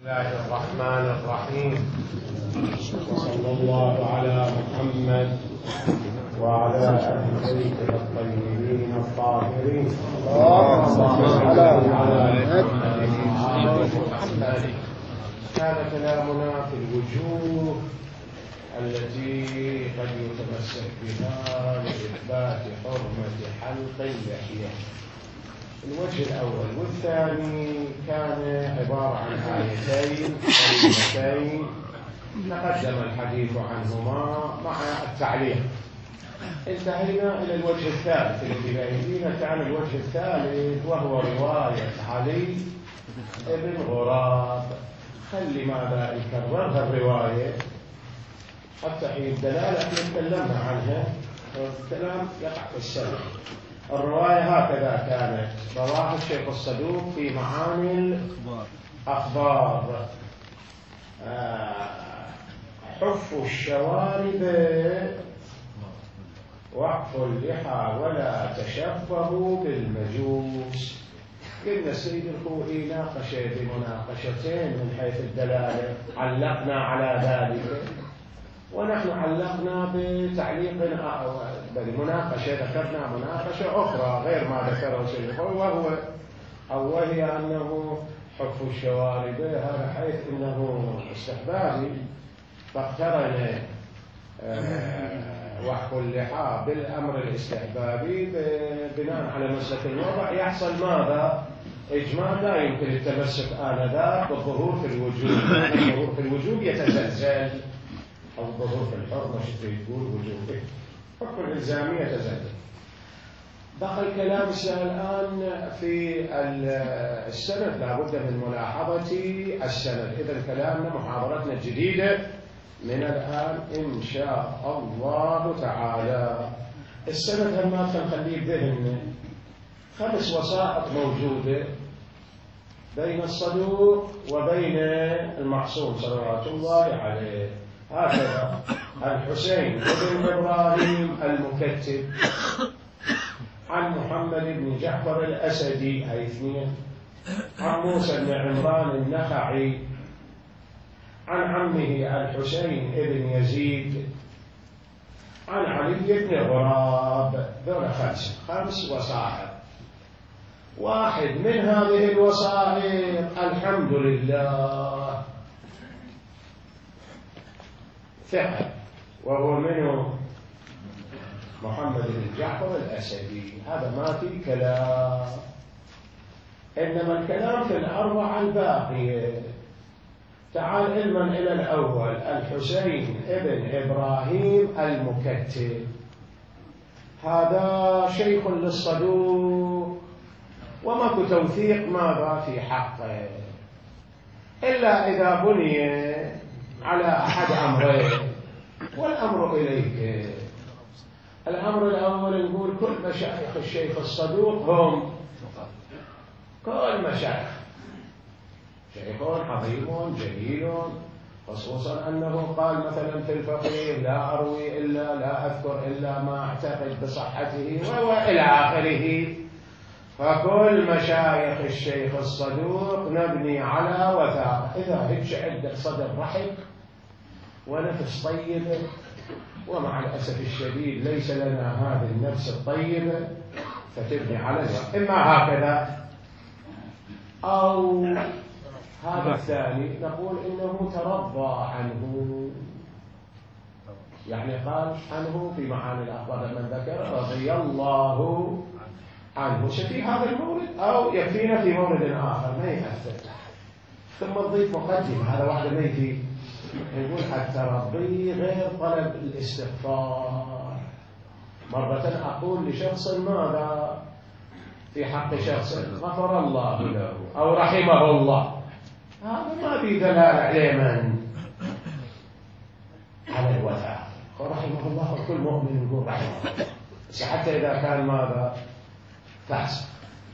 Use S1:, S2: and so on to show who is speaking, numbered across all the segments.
S1: الله الرحمن الرحيم، وصلى الله على محمد وعلى أهل بيته الطيبين الطاهرين. كان كلامنا في الوجوه التي قد يتمسك بها لإثبات حرمة حلق اللحية. الوجه الأول والثاني كان عبارة عن آيتين كريمتين تقدم الحديث عنهما مع التعليق. انتهينا إلى الوجه الثالث الذي بيننا. كان الوجه الثالث وهو رواية علي بن غراب. خلي ماذا يكررها الرواية حتى حين الدلالة تكلمنا عنها، والكلام يقع في السنة. الرواية هكذا كانت، رواه الشيخ الصدوق في معاني الأخبار. حف الشوارب وقف اللحى ولا تشبهوا بالمجوس. قلنا السيد الخوئي ناقش بمناقشتين من حيث الدلالة، علقنا على ذلك، ونحن علقنا بتعليق بالمناقشة. ذكرنا مناقشة أخرى غير ما ذكره السيد الخوئي، وهي أنه حف الشوارب هذا حيث أنه استحبابي، فاقترن وحف اللحى بالأمر الاستحبابي بناء على مسلك الوضع. يحصل ماذا؟ إجمال لا يمكن التمسك آنذاك بالظهور في الوجوب. الظهور في الوجوب يتزلزل، أو الظهور في الحرمة تقول وجوبه، حكم الإلزامية يتزلزل. بقى الكلام الآن في السند، لابد من ملاحظة السند. إذا كلامنا محاضرتنا الجديدة من الآن إن شاء الله تعالى. السند هم ما نخليه بذهننا. 5 وسائط موجودة بين الصدوق وبين المعصوم صلوات الله عليه. هكذا: الحسين بن إبراهيم المكتب، عن محمد بن جعفر الأسدي أي 2، عن موسى بن عمران النخعي، عن عمه الحسين بن يزيد، عن علي بن غراب. ذولا 5 وسائط. واحد من هذه الوسائط الحمد لله ثقة، وهو منه محمد بن جعفر الأسدي. هذا ما في كلام، إنما الكلام في الأربعة الباقية. تعال علما إلى الأول: الحسين بن إبراهيم المكتب، هذا شيخ للصدوق، وماكو توثيق ماذا في حقه إلا إذا بني على أحد أمرين، والأمر إليك. الأمر الأول نقول كل مشايخ الشيخ الصدوق هم كل مشايخ شيخ عظيم جليل، خصوصا أنه قال مثلا في الفقيه: لا أروي إلا، لا أذكر إلا ما أعتقد بصحته، وإلى آخره. فكل مشايخ الشيخ الصدوق نبني على وثاقة. إذا هيك عندك صدر رحب ونفس طيبة، ومع الأسف الشديد ليس لنا هذه النفس الطيبة، فتبني على الوثاقة. إما هكذا أو هذا الثاني، نقول إنه ترضى عنه، يعني قال عنه في معاني الأخبار من ذكر رضي الله عنه في هذا المورد، أو يكفينا في مورد آخر ما يأثر. ثم تضيف مقدمة، هذا واحدة ما يفيد. نقول الترضي غير طلب الاستغفار. مرة أقول لشخص ماذا في حق شخص: غفر الله له أو رحمه الله، هذا ما في دلالة عليه من على الوثاق. ورحمه الله، وكل مؤمن يقول رحمه الله، بس حتى إذا كان ماذا فاسق،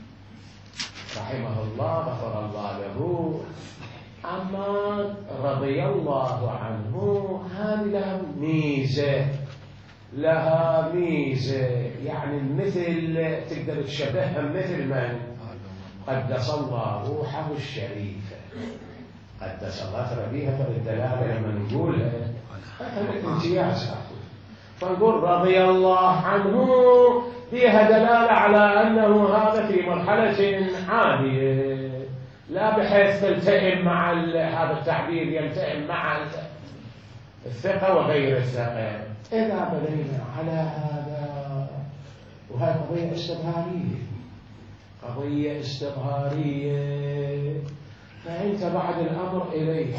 S1: رحمه الله غفر الله له. أما رضي الله عنه هذه لها ميزة، لها ميزة، يعني مثل تقدر تشبهها مثل من قدس الله روحه الشريفة، اتصلت بها فالدلالة لما نقول هذا امتياز، فنقول رضي الله عنه فيها دلالة على أنه هذا في مرحلة عالية، لا بحيث تلتئم مع هذا التعبير يلتئم مع الثقة وغير الثقة. إذا بنينا على هذا، وهي قضية استظهارية، قضية استظهارية، فأنت بعد الأمر إليك،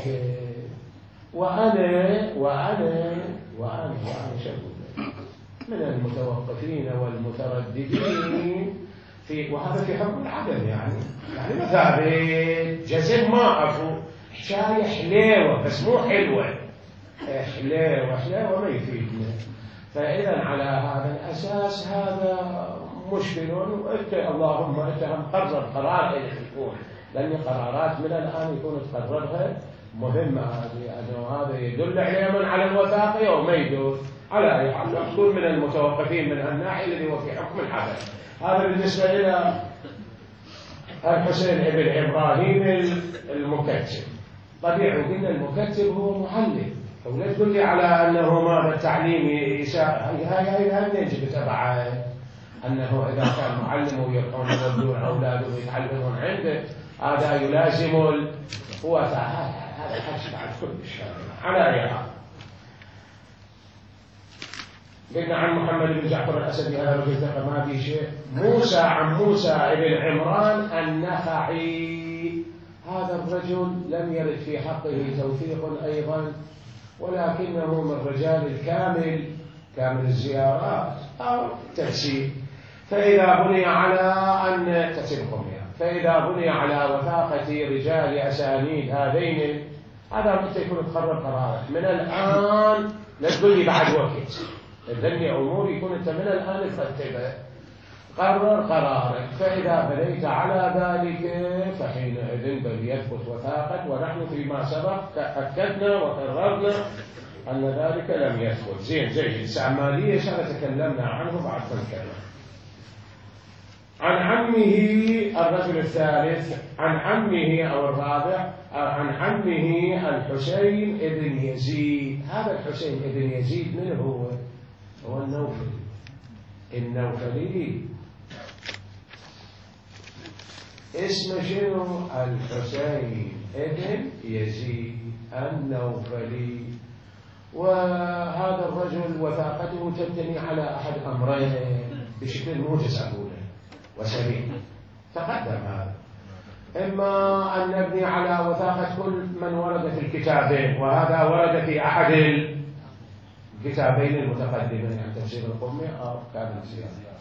S1: وأنا شغول من المتوقفين والمترددين في، وهذا في حكم العدم يعني مثابة جزم ما أفو شاي حليوة بس مو حلوة، حليوة ما يفيدنا. فإذا على هذا الأساس هذا مشكل، اللهم اتهم قرر قرار إلى يكون، لأن قرارات من الآن يكون تقررها مهمة هذه، أنه هذا يدل على من على الوثاقة وما يدل على أي حال تكون من المتوقفين من الناحية الذي هو في حكم العدل. هذا بالنسبة إلى الحسين ابن إبراهيم المكتب. طبيعي قلنا المكتب هو معلم، ولا تقول لي على أنه ماذا التعليم هاي يجب تبع أنه إذا كان معلم ويرقون يودون أولاده ويتعلمون عنده هذا يلازم هو هذا حكي بعد كل شيء. على أي حال قلنا عن محمد بن جعفر الأسدي هذا الرجل ثقة ما في شيء. موسى عن موسى بن عمران النخعي، هذا الرجل لم يرد في حقه توثيق أيضا، ولكنه من رجال كامل الزيارات أو تفسير. فإذا بني على أن تسبقهم فإذا بني على وثاقة رجال أسانيد هذين، هذا متى يكون تقرر قرارك من الآن، لا تقول لي بعد وقت، لأني أمور يكون أنت من الآن ترتبه قرر قرارك. فإذا بنيت على ذلك فحينئذ بل يثبت وثاقة، ونحن فيما سبق أكدنا وقررنا أن ذلك لم يثبت. زين جيد. سعمالية تكلمنا عنه بعد كلمة. عن عمه الرجل الثالث، عن عمه أو الرابع، عن عمه الحسين ابن يزيد. هذا الحسين ابن يزيد من هو النوفلي. اسم شنو؟ الحسين ابن يزيد النوفلي. وهذا الرجل وثاقته تبتني على أحد أمرين بشكل موجز أقوله وسريع، تقدم هذا. إما أن نبني على وثاقة كل من ورد في الكتابين، وهذا ورد في أحد الكتابين المتقدمين، يعني تفسير القمي أو كامل الزيادة،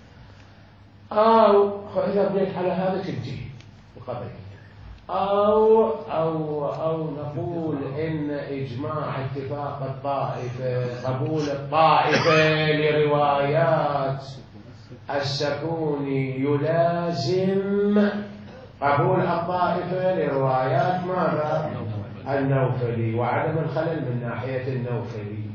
S1: أو إذا بنيت على هذا تنتهي القضية، أو نقول إن إجماع اتفاق الطائفة، قبول الطائفة لروايات السكوني يلازم قبول الطائفة لروايات ماذا؟ النوفلي، وعدم الخلل من ناحية النوفلي،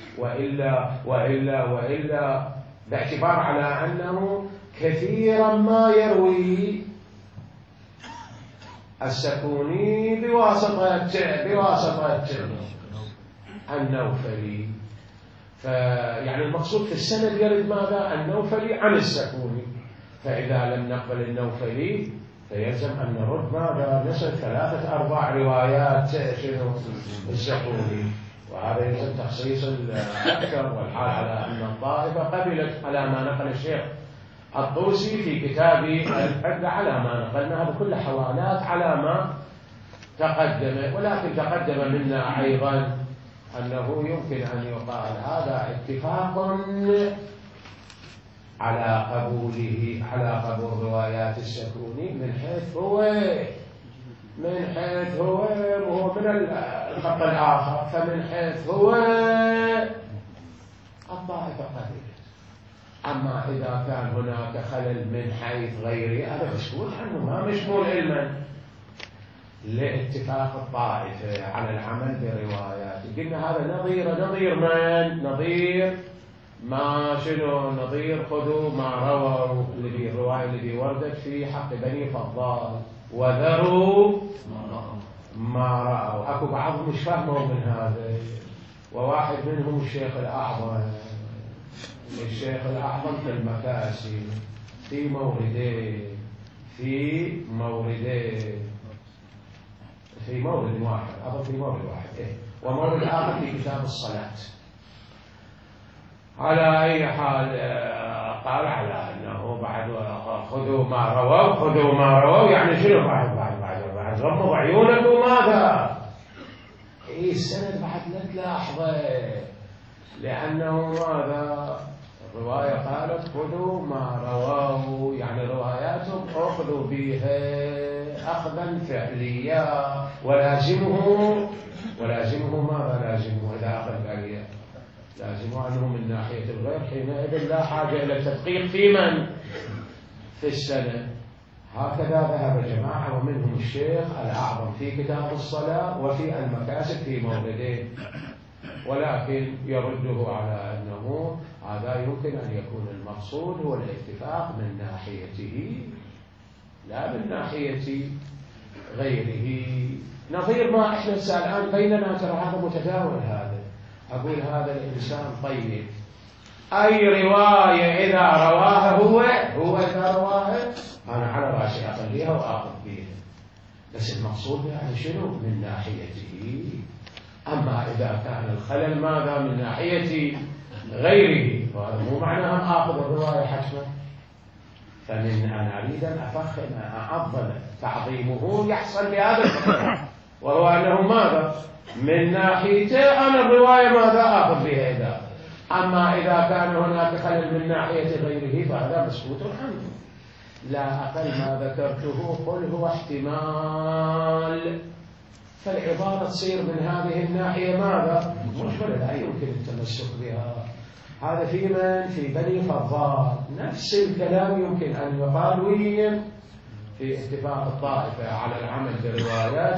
S1: وإلا باعتبار على أنه كثيرا ما يروي السكوني بواسطة النوفلي. فيعني المقصود في السند يرد ماذا؟ النوفلي عن السكوني. فإذا لم نقبل النوفلي فيلزم أن نرد ماذا؟ نسد 3/4 روايات السكوني، وهذا يلزم تخصيص الأكثر، والحال على أن الطائفة قبلت على ما نقل الشيخ الطوسي في كتاب الحد على ما نقلنا. هذا كل حوالات على ما تقدم، ولكن تقدم منا أيضا أنه يمكن أن يقال هذا اتفاق على قبول روايات السكوني من حيث هو وهو من الخط الآخر، فمن حيث هو الطائفة قبلت. أما إذا كان هناك خلل من حيث غيره هذا مشمول عنه، ما مشمول علما لاتفاق الطائفة على العمل بروايات. قلنا هذا نظير من؟ نظير خذوا ما رووا الرواية التي وردت في حق بني فضال، وذروا ما رأوا. أكو بعضهم مش فهموا من هذا، وواحد منهم الشيخ الأعظم. الشيخ الأعظم في المكاسي في مورد واحد، أظن في مورد واحد ومورد آخر في كتاب الصلاة. على أي حال قال على أنه بعد خذوا ما رووا يعني شنو بعد غمضوا عيونكم ماذا؟ السند بعد لا تلاحظه، لأنه ماذا؟ الرواية قالت خذوا ما رواه، يعني رواياتهم أخذوا بها أخذا فعليا، ولازمه ماذا؟ لازمه إذا أخذ فعليا لازمه أنه من ناحية الغير حينئذ لا حاجة إلى التدقيق في من؟ في السنة. هكذا ذهب جماعة ومنهم الشيخ الأعظم في كتاب الصلاة وفي المكاسب في موردين، ولكن يرده على أنه هذا يمكن أن يكون المقصود هو الاتفاق من ناحيته لا من ناحية غيره. نظير ما إحنا الآن بيننا، ترى هذا متداول. هذا أقول هذا الإنسان طيب، أي رواية إذا رواها هو إذا رواها أنا على رأسي أخليها وآخذ بها، بس المقصود يعني شنو؟ من ناحيته. أما إذا كان الخلل ماذا؟ من ناحية غيره، فهذا مو معناه آخذ الرواية حتما. فمن أنا أريد أن أفخم أعظم تعظيمه يحصل بهذا الخلل، وهو أنه ماذا؟ من ناحيته أنا الرواية ماذا؟ آخذ بها إذا. أما إذا كان هناك خلل من ناحية غيره فهذا مسكوت عنه. لا أقل ما ذكرته قل هو احتمال، فالعبارة تصير من هذه الناحية ماذا؟ مجملة لا يمكن التمسك بها. هذا في من؟ في بني فضال. نفس الكلام يمكن أن يقال وين؟ في اتفاق الطائفة على العمل بروايات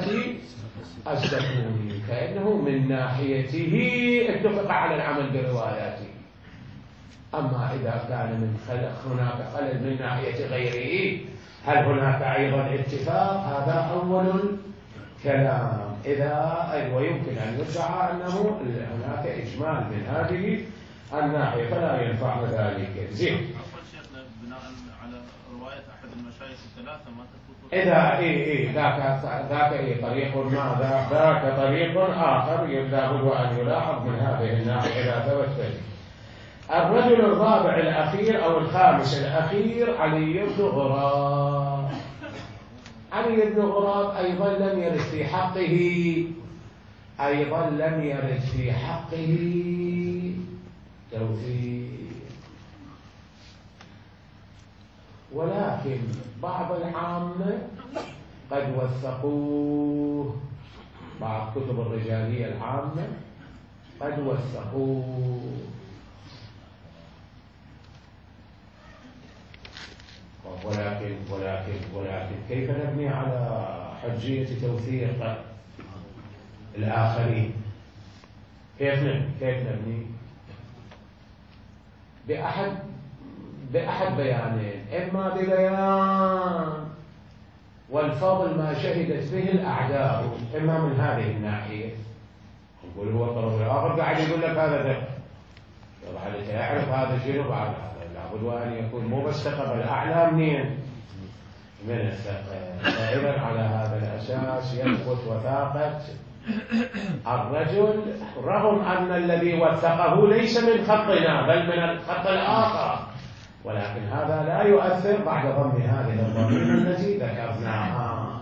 S1: الزكوني، كأنه من ناحيته اتفق على العمل برواياته. أما إذا كان من هناك خلل من ناحية غيره، هل هناك أيضا اتفاق؟ هذا أول الكلام. ويمكن أن يدعى أنه هناك إجمال من هذه الناحية، فلا ينفع ذلك. زين.
S2: أول شيخنا بناء على رواية أحد المشايخ الثلاثة ما تثبت.
S1: ذاك طريق ماذا؟ ذاك طريق آخر لابد أن يلاحظ من هذه الناحية إذا ثبت. الرجل الرابع الأخير أو الخامس الأخير علي بن غراب. علي بن غراب أيضا لم يرد في حقه توثيق، ولكن بعض العامة قد وثقوه، بعض كتب الرجالية العامة قد وثقوه. ولكن كيف نبني على حجية توثيق الآخرين؟ كيف نبني؟ بأحد بيانين، إما ببيان والفضل ما شهدت به الأعداء، إما من هذه الناحية نقول هو الطرف الآخر قاعد يقول لك هذا ذكر، طبعا أنت يعرف هذا شنو بعد هذا، لابد وأن يكون مو بس ثقة بل أعلى منين؟ من الثقة. فإذا على هذا الأساس يثبت وثاقة الرجل، رغم أن الذي وثقه ليس من خطنا بل من الخط الآخر، ولكن هذا لا يؤثر بعد ضم هذه الضمير التي ذكرناها.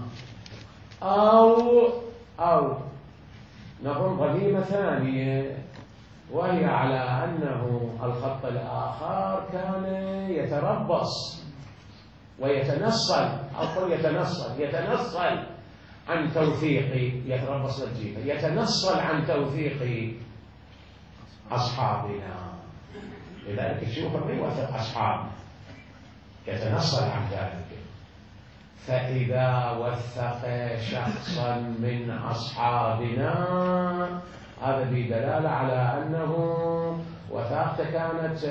S1: أو نظن ضميمة ثانية، وهي على أنه الخط الآخر كان يتربص ويتنصل، يتنصل عن توثيق، يتربص الجيفة، يتنصل عن توثيق أصحابنا. لذلك الشيوخ يوثق أصحابنا، يتنصل عن ذلك. فإذا وثق شخصا من أصحابنا هذا بدلالة على أنه وثاقته كانت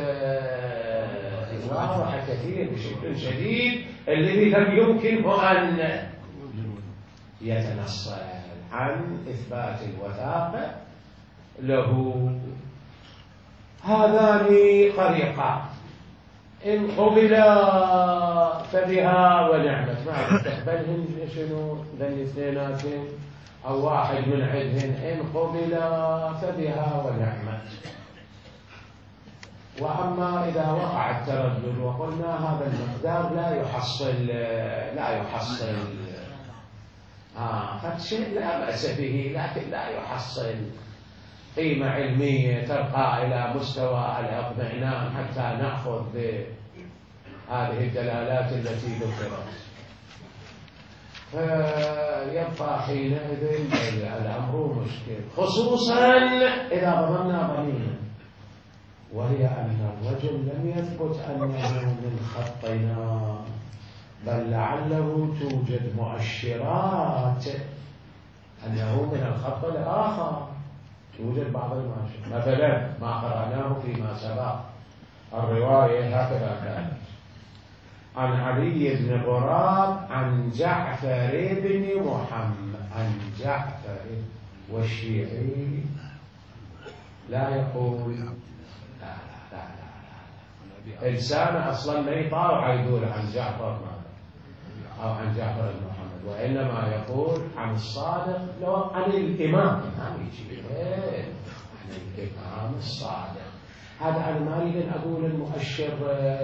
S1: واضحة كثير بشكل شديد، الذي لم يمكنه أن يتنصل. عن إثبات الوثاقة له. هذان طريقان، إن قبلا فبها ونعمت، ما تقبلهن شنو ذن الاثنيناتين أو واحد من عدهن، إن قبلا فبها ونعمت. وأما إذا وقع التردد وقلنا هذا المقدار لا يحصل فالشيء لا بأس به، لكن لا يحصل قيمة علمية ترقى إلى مستوى الاطمئنان حتى نأخذ بهذه الدلالات التي ذكرت. فيبقى حينئذ الأمر مشكل، خصوصا إذا ضمننا ضمينا، وهي أن الرجل لم يثبت أنه من خطنا، بل لعله توجد مؤشرات أنه من الخط الآخر، توجد بعض المؤشرات. مثلا ما قرأناه فيما سبق، الرواية هكذا كانت عن علي بن غراب عن جعفر بن محمد، عن جعفر، والشيعي لا يقول إنسان أصلا ما يطاوع يقول عن جعفر أو عن جعفر بن محمد، وإنما يقول عن الصادق، لو عن الإمام، عن الإمام الصادق. هذا أنا ما أريد أن أقول المؤشر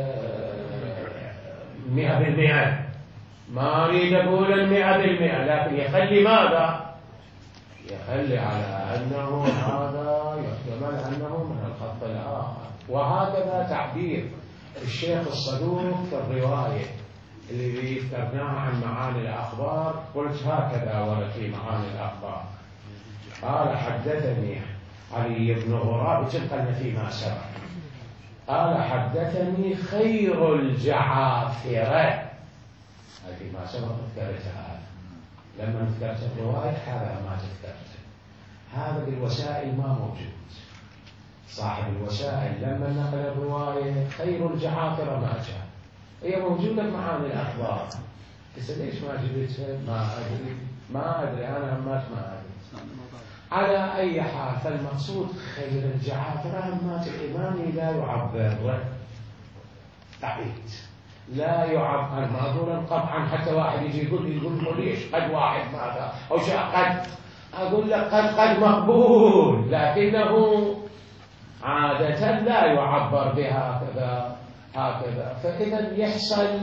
S1: 100%، ما أريد أقول 100%، لكن يخلي ماذا؟ يخلي على أنه هذا يحتمل أنه من الخط الآخر. وهكذا تعبير الشيخ الصدوق في الرواية اللي ذكرناها عن معاني الأخبار، قلت هكذا ورد في معاني الأخبار، قال حدثني علي بن غراب طبقا فيما سبق، قال حدثني خير الجعافرة، فيما سبق ذكرتها، لما ذكرت الرواية هذا ما تذكرته، هذا بالوسائل ما موجود. صاحب الوسائل لما نقل الرواية خير الجعافرة ما جاء، هي موجودة معاني الأخبار، بس ليش ما جبتها؟ ما أدري أنا همات ما أدري. على أي حال، فالمقصود خير الجعافرة همات الإمامي لا يعبر بعيد، لا يعبر، ما أقول طبعا حتى واحد يجي يقول ليش قد واحد ماذا أو شيء قد، أقول لك قد مقبول، لكنه عادة لا يعبر بها هكذا. فإذا يحصل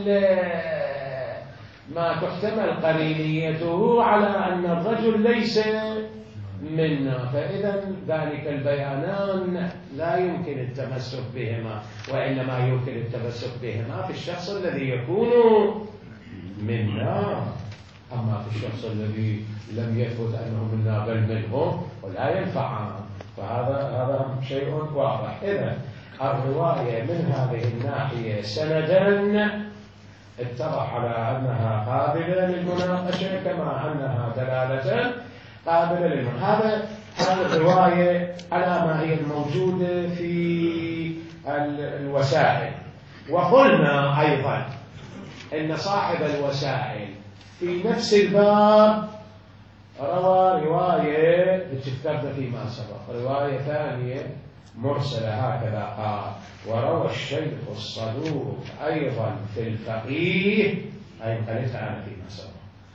S1: ما تحتمل قرينيته على أن الرجل ليس منا، فإذا ذلك البيانان لا يمكن التمسك بهما، وإنما يمكن التمسك بهما في الشخص الذي يكون منا. أما في الشخص الذي لم يثبت أنه منا بل منه ولا ينفع، فهذا شيء واضح. إذن الرواية من هذه الناحية سندا اتضح على أنها قابلة للمناقشة، كما أنها دلالة قابلة للمناقشة. هذه الرواية على ما هي الموجودة في الوسائل. وقلنا أيضا أن صاحب الوسائل في نفس الباب روى رواية ذكرنا فيما سبق، رواية ثانية مرسلة هكذا قال: وروى الشيخ الصدوق أيضا في الفقيه، أي قالتها أنا فيما سبق،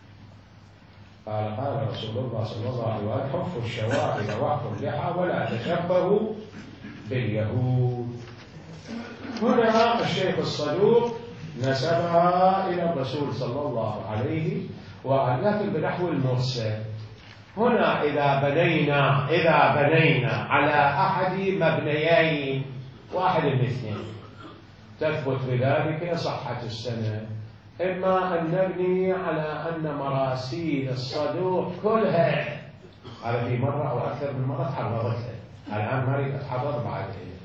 S1: قال رسول الله صلى الله عليه وسلم: حفوا الشوارب وأحفوا اللحى ولا تشبهوا باليهود. هنا الشيخ الصدوق نسبها إلى الرسول صلى الله عليه وآله، لكن بنحو المرسل. هنا إذا بنينا على أحد مبنيين، واحد من اثنين، تثبت بذلك صحة السند. إما أن نبني على أن مراسيل الصدوق كلها، هذا في مرة أو أكثر من مرة تحررتها، الآن ما أريد أتحرر بعد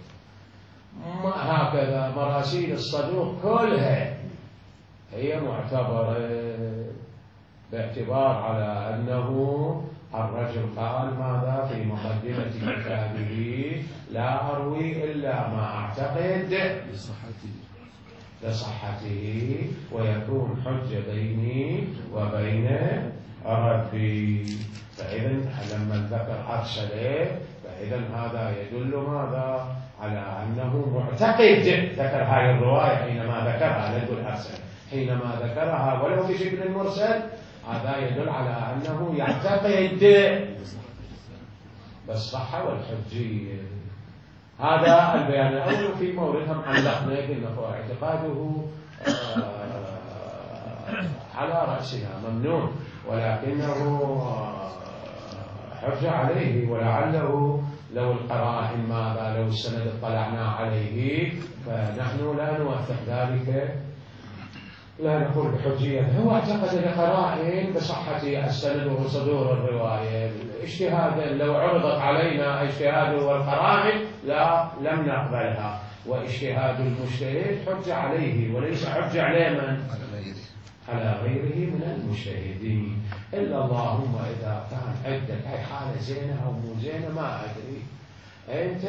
S1: هكذا. مراسيل الصدوق كلها هي معتبرة، باعتبار على أنه الرجل قال ماذا في مقدمة كتابه: لا أروي إلا ما أعتقد لصحته ويكون حجة بيني وبين ربي. فإذا لما ذكر أرسله فإذا هذا يدل ماذا؟ على أنه معتقد. ذكر هذه الرواية حينما ذكرها، لا نقول أرسل، حينما ذكرها ولو بشكل مرسل، هذا يدل على أنه يعتقد بالصحة والحجية. هذا البيان الأول. في موردهم علقنا قلنا هو اعتقاده على رأسنا ممنوع، ولكنه حجة عليه، ولعله لو القرائن ماذا لو السند اطلعنا عليه فنحن لا نوثق ذلك، لا نقول بحجية. هو اعتقد القرائن بصحة السند وصدور الرواية اجتهادا، لو عرضت علينا اجتهاده والقرائن لا لم نقبلها، واجتهاد المجتهد حجة عليه وليس حجة على من؟ على غيره من المجتهدين. إلا اللهم إذا كان عندك أي حالة زينة أو مو زينة ما أدري، أنت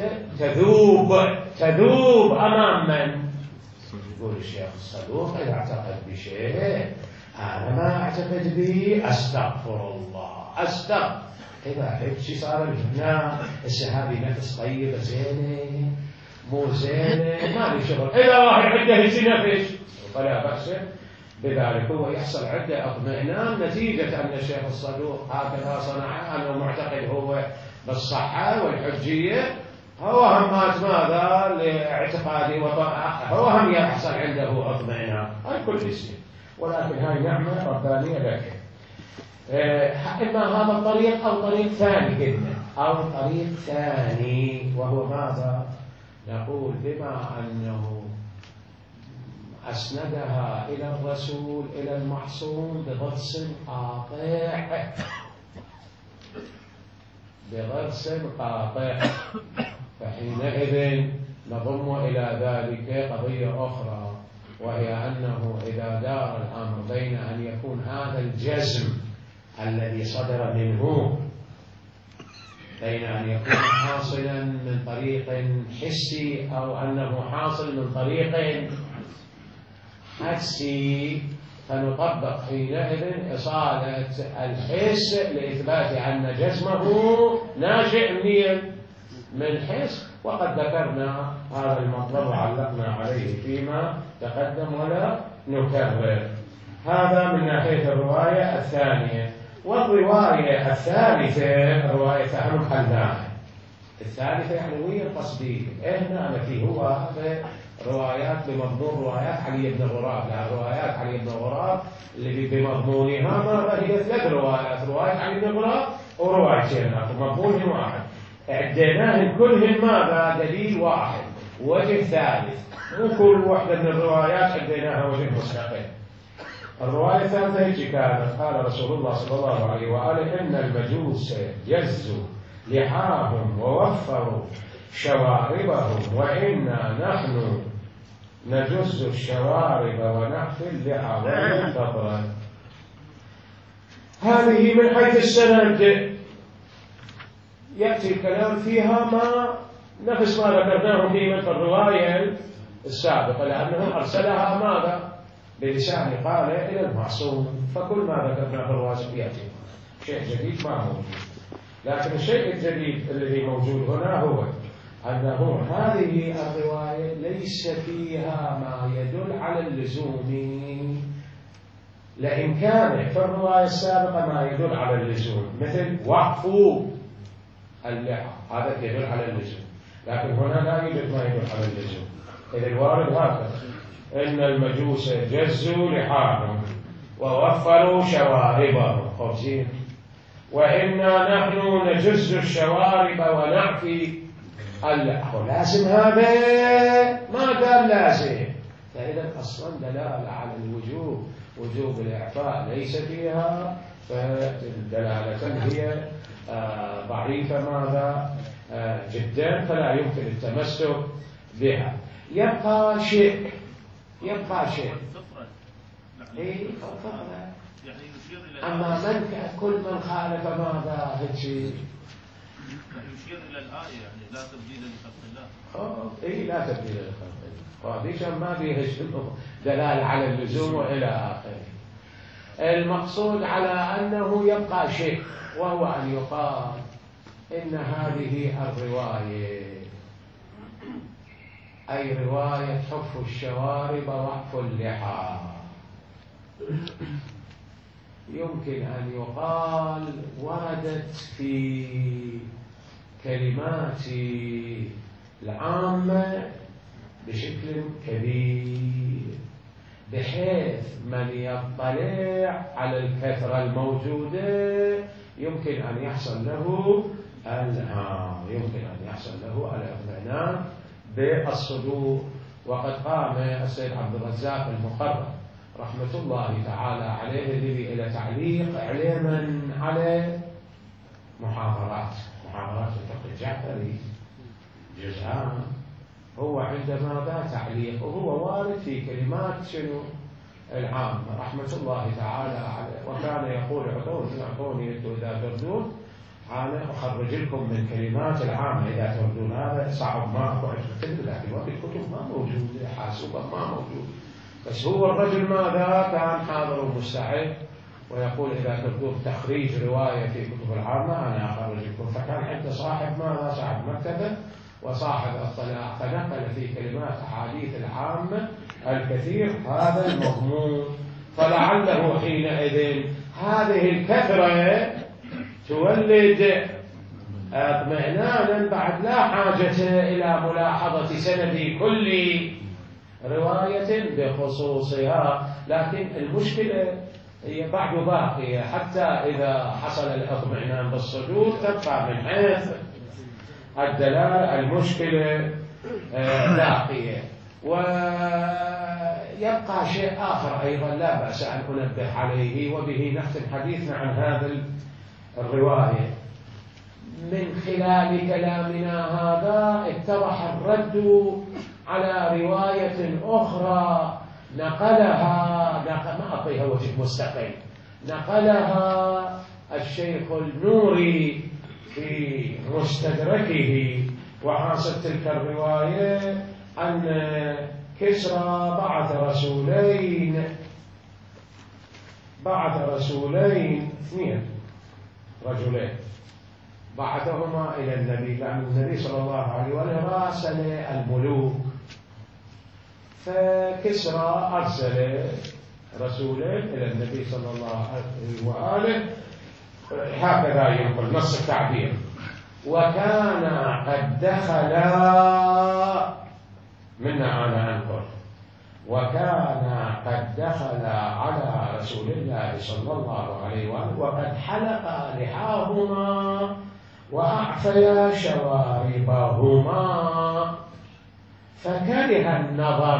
S1: تذوب أمام من؟ يقول الشيخ الصدوق إذا اعتقد بشيء أنا ما أعتقد به أستغفر الله أستغفر. إذا حبشي صار هنا السهابي نفس طيبة زينة مو زينة ما لي شغل. إذا واحد عنده هيك نفس فلا بأس بذلك، هو يحصل عنده اطمئنان نتيجة أن الشيخ الصدوق هكذا صنع، أنه معتقد هو بالصحة والحجية، هو هم ماذا لاعتقاده هو هم يحصل عنده اطمئنان. هاي كل شيء، ولكن هاي نعمة ربانية لك. إما هذا الطريق أو طريق ثاني قلنا، أو طريق ثاني وهو ماذا؟ نقول بما أنه أسندها إلى الرسول إلى المعصوم بغرس قاطع، بغرس قاطع، فحينئذ نضم إلى ذلك قضية أخرى، وهي أنه إذا دار الأمر بين أن يكون هذا الجزم الذي صدر منه بين أن يكون حاصلا من طريق حسي أو أنه حاصل من طريق حسي، فنطبق حينئذ إصالة الحس لإثبات أن جسمه ناشئ من حس، وقد ذكرنا هذا المطلب وعلقنا عليه فيما تقدم ولا نكرر. هذا من ناحية الرواية الثانية. والرواية الثالثة رواية أهم حلناها، الثالثة يعني وين القصدية؟ إحنا التي هو هذا روايات بمضمون روايات علي بن غراب، لا روايات علي بن غراب اللي بمضمونها ما هي ثلاث روايات، رواية علي بن غراب وروايتين مضمونهم واحد، عديناهم كلهم ماذا؟ دليل واحد وجه ثالث، مو كل واحدة من الروايات عديناها وجه مستقل. الرواية الثالثة هيك كانت، قال رسول الله صلى الله عليه وآله إن المجوس جزوا لحاهم ووفروا شواربهم وإنا نحن نجز الشوارب ونحفي اللحى وننتظر. هذه من حيث السند يأتي الكلام فيها ما نفس ما ذكرناه في الرواية السابقة، لأنه أرسلها ماذا؟ بلسان قال إلى المعصوم، فكل ما ذكرناه في الرواية يأتي شيء جديد ما موجود. لكن الشيء الجديد الذي موجود هنا هو أنه هذه الرواية ليس فيها ما يدل على اللزوم، لأن كان في الرواية السابقة ما يدل على اللزوم مثل وقف اللحى، هذا يدل على اللزوم، لكن هنا لا يوجد ما يدل على اللزوم. إذا الوارد هكذا إن المجوس جزوا لحاهم ووفروا شواربهم خبزين وإنا نحن نجز الشوارب ونعفي اللحى. لازم هذا ما قال لازم، فإذا أصلا دلالة على الوجوب، وجوب الإعفاء ليس فيها، فالدلالة هي ضعيفة ماذا جدا، فلا يمكن التمسك بها. يبقى شيء
S2: يعني يشير إلى
S1: أما من كل من خالف ماذا هالشيء
S2: يشير إلى الآية، يعني لا تبديل لخلق الله.
S1: لا تبديل لخلق الله، وهذيش ما فيها دلالة على اللزوم وإلى آخره. المقصود على أنه يبقى شيء، وهو أن يقال إن هذه الرواية أي رواية حف الشوارب وعف اللحى يمكن أن يقال وردت في كلمات العامة بشكل كبير، بحيث من يطلع على الكثرة الموجودة يمكن أن يحصل له الاطمئنان بالصدور. وقد قام السيد عبد الرزاق المقرر رحمة الله تعالى عليه الذي إلى تعليق علما على محاضرات الفقه الجعفري جزءان، هو عندما ذا تعليق وهو وارد في كلمات شنو العامة رحمة الله تعالى عليه، وكان يقول اعطوني إذا تردون أنا أخرج لكم من كلمات العامة إذا تردون. هذا صعب، ما أكو كتب، لكن وقت الكتب ما موجودة، حاسوبة ما موجود، بس هو الرجل ماذا كان حاضر ومستعد ويقول إذا تردون تخريج رواية في كتب العامة أنا أخرج لكم. فكان عنده صاحب مكتبة وصاحب اطلاع، فنقل في كلمات أحاديث العامة الكثير هذا المضمون، فلعله حينئذ هذه الكثرة تولد اطمئنانا بعد لا حاجة إلى ملاحظة سند كل رواية بخصوصها. لكن المشكلة هي بعد باقية، حتى إذا حصل الاطمئنان بالصدور تبقى من حيث الدلالة المشكلة باقية. ويبقى شيء آخر أيضا لا بأس أن أنبه عليه، وبه نختم حديثنا عن هذا الرواية. من خلال كلامنا هذا اتضح الرد على رواية أخرى نقلها ما أعطيها وجه مستقل، نقلها الشيخ النوري في مستدركه، وحاصل تلك الرواية أن كسرى بعث رسولين اثنين رجلين بعثهما إلى النبي، لأن النبي صلى الله عليه وآله راسل الملوك، فكسرى أرسل رسولين إلى النبي صلى الله عليه وآله، هكذا ينقل نص التعبير. وكان قد دخلا منا أنا أنقل، وكان قد دخل على رسول الله صلى الله عليه وآله وقد حلق لحاهما وأعفيا شواربهما، فكره النظر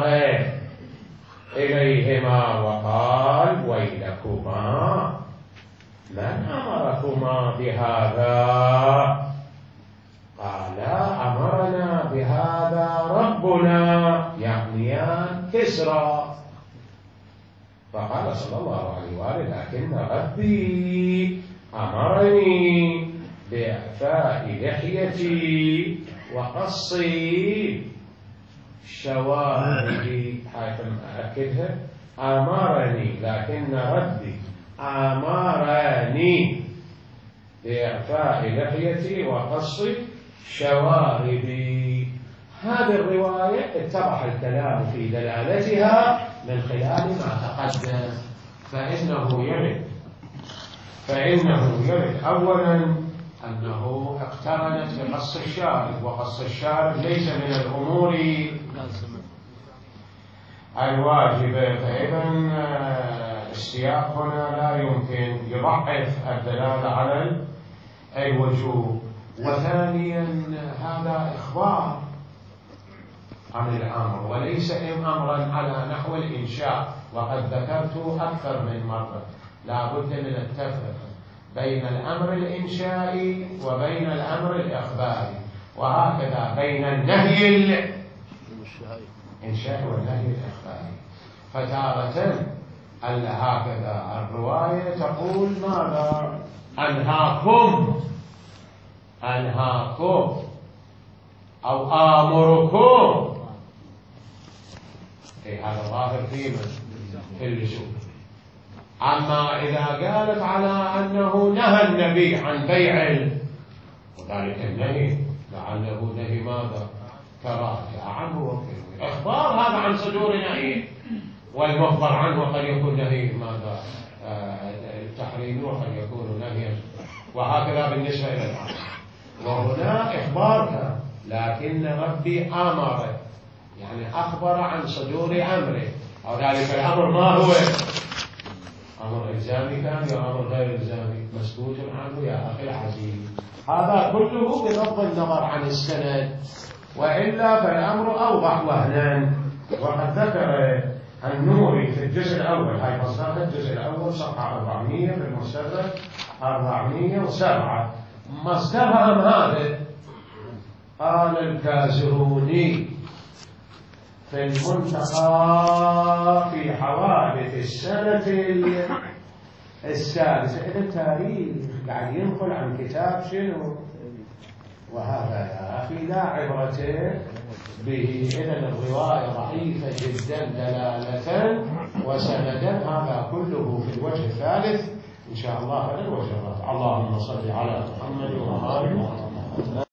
S1: إليهما وقال ويلكما من أمركما بهذا؟ قالا أمرنا بهذا ربنا، يعنيان كسرى. فقال صلى الله عليه وآله لكن ربي أمرني بإعفاء لحيتي وقص شواربي، حيث أكدها أمرني، لكن ربي أمرني بإعفاء لحيتي وقص شواربي. هذه الرواية اتضح الكلام في دلالتها من خلال ما تقدم، فإنه يرد أولا أنه اقترنت بقص الشارب، وقص الشارب ليس من الأمور الواجبة، فإذا السياق هنا لا يمكن يضعف الدلالة على الوجوب. وثانيا هذا إخبار عن الأمر وليس أمرا على نحو الإنشاء، وقد ذكرت أكثر من مرة لا بد من التفرقة بين الأمر الإنشائي وبين الأمر الإخباري، وهكذا بين النهي الإنشائي والنهي الإخباري. فتارة هكذا الرواية تقول ماذا؟ أنهاكم أو آمركم، هذا ظاهر في اللزوم، أما إذا قالت على أنه نهى النبي عن بيع وذلك النهي لعله نهي ماذا؟ كراهة عنه وكذا إخبار هذا عن صدور نهي، والمخبر عنه قد يكون نهي ماذا؟ التحريم وقد يكون نهيا، وهكذا بالنسبة إلى الأمر. وهنا إخبار لكن ربي أمر، يعني أخبر عن صدور أمره، أو ذلك الأمر ما هو أمر إلزامي كان يا أمر غير إلزامي مسكوت عنه يا أخي العزيز. هذا كله بغض النظر عن السند، وإلا فالأمر أوضح وهنا. وقد ذكر النوري في الجزء الأول، هاي مصداق الجزء الأول صفحة 400 في المستدرك 407 مصدرهم هذا. قال الكازروني في المنتقى في حوادث السنة السادسة، إذا التاريخ قاعد ينقل عن كتاب شنو؟ وهذا يا أخي لا عبرة به. إذن الرواية ضعيفة جدا دلالة وسندا. هذا كله في الوجه الثالث إن شاء الله. هذا الوجه الرابع. اللهم صل على محمد وآل محمد.